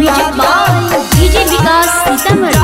Music by DJ Vikas Sitamarhi.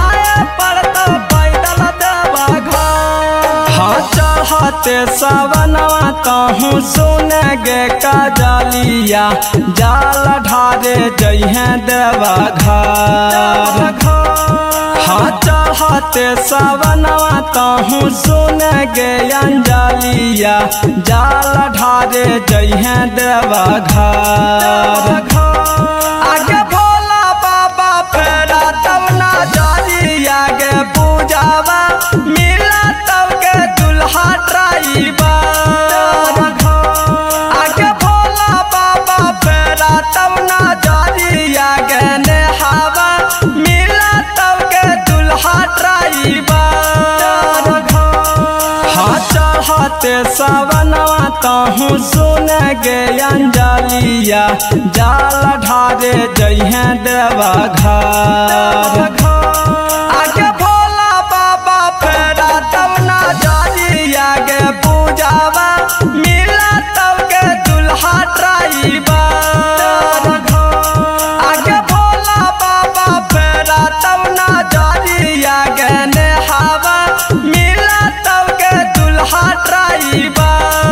चढ़ते सवनवा कहूँ सुन गे काजलिया जाल ढारे जइहे देवा घर। हाँ चढ़ते सवनवा कहूँ सुन गे अंजलिया जाल ढारे जइहे देवा घर। आगे भोला बाबा फेरा तब ना जलिया गे पूजावा मिला तब के दुल्हा ड्राइवर। आगे भोला बाबा फेरा तब ना जलिया गे नेहावा मिला तब के दुल्हा ड्राइवर। हाँ चढ़ते सवनवा कहूँ सुन गे अंजलिया जाल ढारे जइहे देवा घर। आगे भोला बाबा फेरा तब ना जलिया गे पूजावा मिला तब के दुल्हा ड्राइवर। आगे भोला बाबा फेरा तब ना जलिया गे नेहावा मिला तब के दुल्हा ड्राइवर।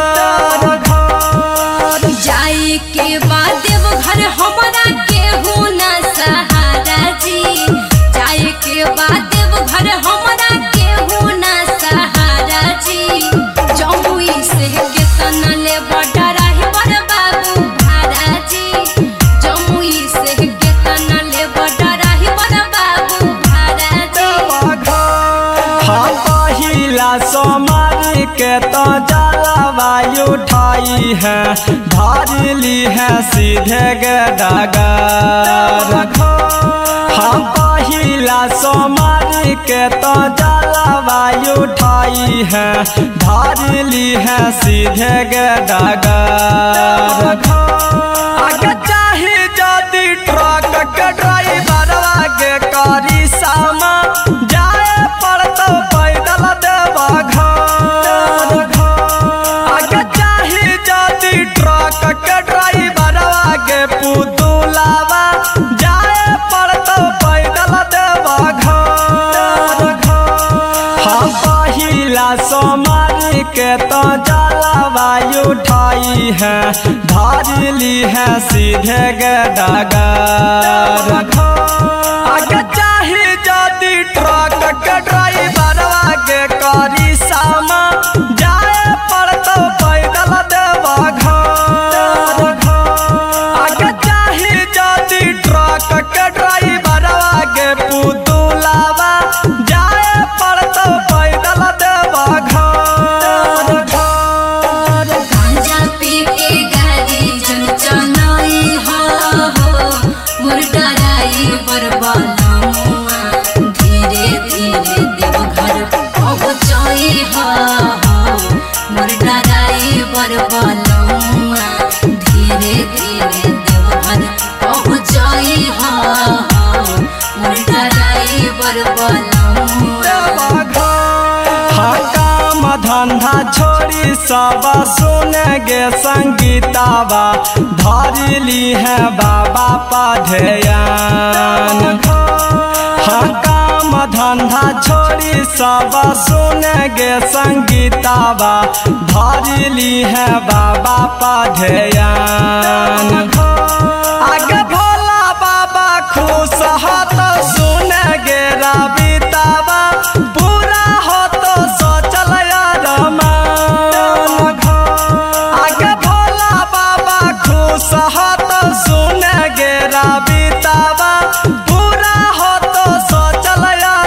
जाए के बाद देवघर हमारा केहू ना सहारा जी। जाए के बाद देवघर हमारा केहू ना सहारा जी। जमुई से केतना ले बड़ा है बड़ बाबू भारा जी। जमुई से केतना ले बड़ा है बड़ बाबू भारा जी। हाँ पहिला सोमारी के तो जलवा उठाई है धारिली है सीधे गे डगर। हाँ पहिला सोमारी के तो जलवा उठाई है धारिली है सीधे गे डगर। आगे चाही जदि ट्रक के ड्राइवर आगे करी सामा जाए पड़तो पैदल देवा घर। आगे चाही जदि ट्रक के ड्राइवर आगे पुतुलावा जाए पड़तो पैदल देवा घर। हाँ पहिला सोमारी के तो जलवा उठाई है धारिली है सीधे गे डगर। आगे चाही जदि ट्रक के ड्राइवर आगे करी सामा जाए पड़तो पैदल देवा घर। आगे चाही जदि ट्रक के ड्राइवर आगे पुतुलावा जाए पड़तो पैदल देवा घर। गांजा पी के गाड़ी जन चलाई हो मोर ड्राइवर बनमुआ। धीरे धीरे देवघर पहुँचाई हो मोर ड्राइवर बनमुआ। धीरे धीरे देवघर पहुँचाई हो मोर ड्राइवर बनमुआ। हाँ काम धंधा छोड़ी सब सुन गे संगीतावा धारिली है बाबा पढ़ेयान। हाँ काम धंधा छोड़ी सब सुन गे संगीतावा धारिली है बाबा पढ़ेयान। आगे भोला बाबा खुश हाथ सुन गे रबितावा पूरा हो तो सोचल रमान। आगे भोला बाबा खुश हाथ सुन गे रबितावा पूरा हो तो सोचल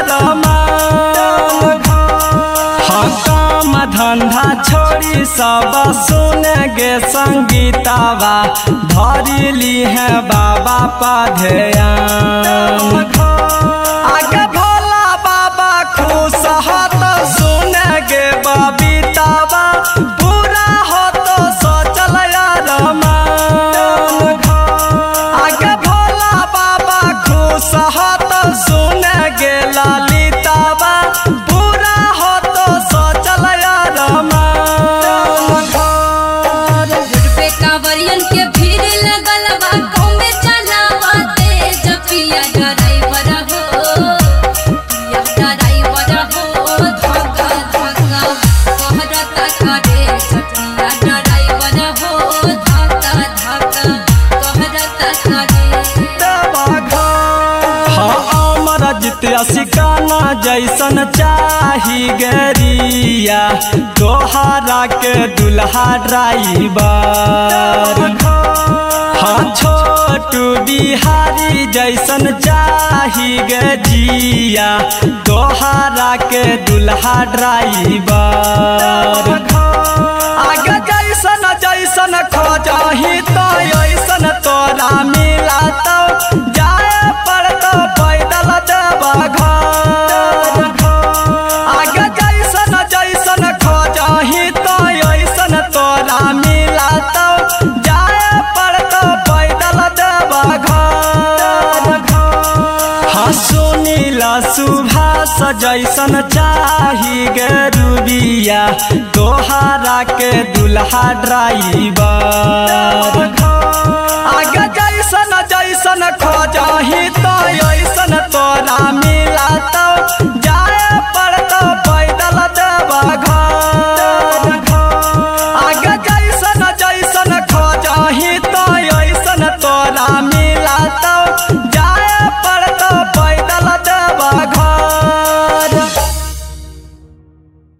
रमान। हाँ काम धंधा छोड़ी सब सुन गे संगीतावा धारिली है बाबा पढ़ेयान। आगे भोला बाबा खुश हाथ सुन गे बबीतावा पूरा हो तो सोचल रमान। आगे भोला बाबा खुश हाथ सुन गे ललितावा पूरा हो तो सोचल रमान। कांवरियन के भीड़ लगल बा। चाही गरिया तोहरा के दुल्हा ड्राइवर। हाँ छोटू बिहारी जैसन चाही गजिया तोहरा के दुल्हा ड्राइवर। आगे जैसन जैसन खोजही तो ऐसन तोरा मिला तो जाए पड़तो पैदल देवा घर। आगे जैसन जैसन खोजही तो ऐसन तोरा मिला तो जाए पड़तो पैदल देवा घर। हाँ सुनीला सुभाष जैसन चाही गरुबिया तोहरा के दुल्हा ड्राइवर। आगे